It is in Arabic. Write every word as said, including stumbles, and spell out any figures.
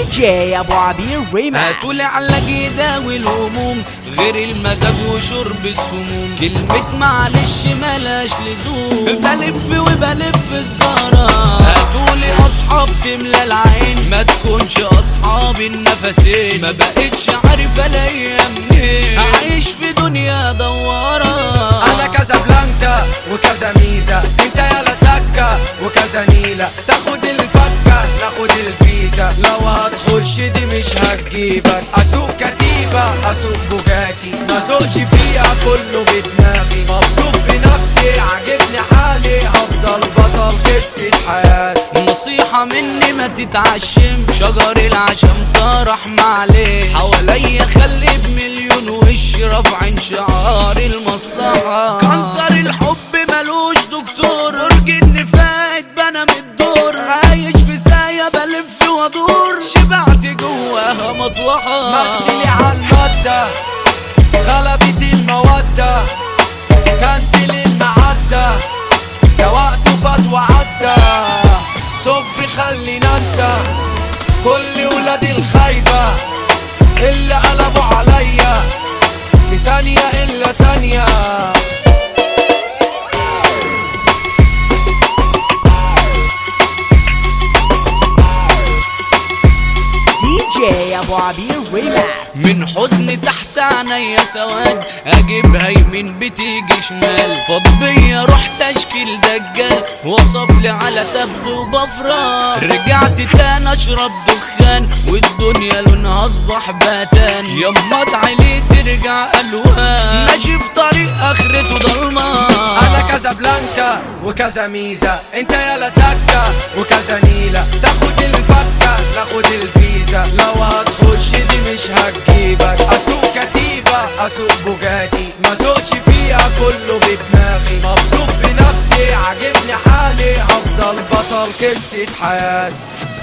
جي ابو عبير ريماكس. هاتولي على جدا والهموم غير المزاج وشرب السموم، كلمة معلش ملاش لزوم، بلف وبلف سجارة. هاتولي اصحاب تملى العين، ما تكونش اصحاب النفسين، ما بقتش عارف الاقيها منين، عايش في دنيا دوارة. انا كازابلانكا وكذا ميزة، انت يالا سكة وكذا نيلة، تاخد الفكة ناخد الفيزا، لو هتخش دي مش هتجيبك. اسوق كتيبة اسوق بوجاتي، ما سوقش فيها كله بدماغي، مبسوط بنفسي عاجبني حالي، هفضل بطل قصة حياتي. نصيحة مني ما تتعشم، شجر العشم طرح معليه، حواليا خلي بمليون وش رافعين شعار المصلحة. كانسر الحب ملوش دكتور، برج النفاق اتبنى من الدور، عايش في ساية بلف وادور، شبعت جواها مطوحة. مثلي عالمادة غلبت المودة، كنسل المعدة ده وقته فات وعدى، صب خلي ننسى كل ولادي الخايبة اللي قلبوا عليا في ثانية إلا ثانية. جي ابو عبير ريماكس. من حزن تحت عينيا سواد، اجيبها يمين بتيجي شمال، فضبية رحت اشكيل دجال، وصف لي على تبغ وبفران، رجعت تاني اشرب دخان، والدنيا لونها اصبح باتان، يمض عليه ترجع الوان، ماشي في طريق اخرته ضلمة. انا كازابلانكا وكذا ميزة، انت يالا سكة وكذا نيلة، تاخد الفكة ناخد الفيزا، لو هتخش دي مش هتجيبك. اسوق كتيبة اسوق بوجاتي، ما سوقش فيها كله بدماغي، مبسوط بنفسي عاجبني حالي، هفضل بطل قصة حياتي.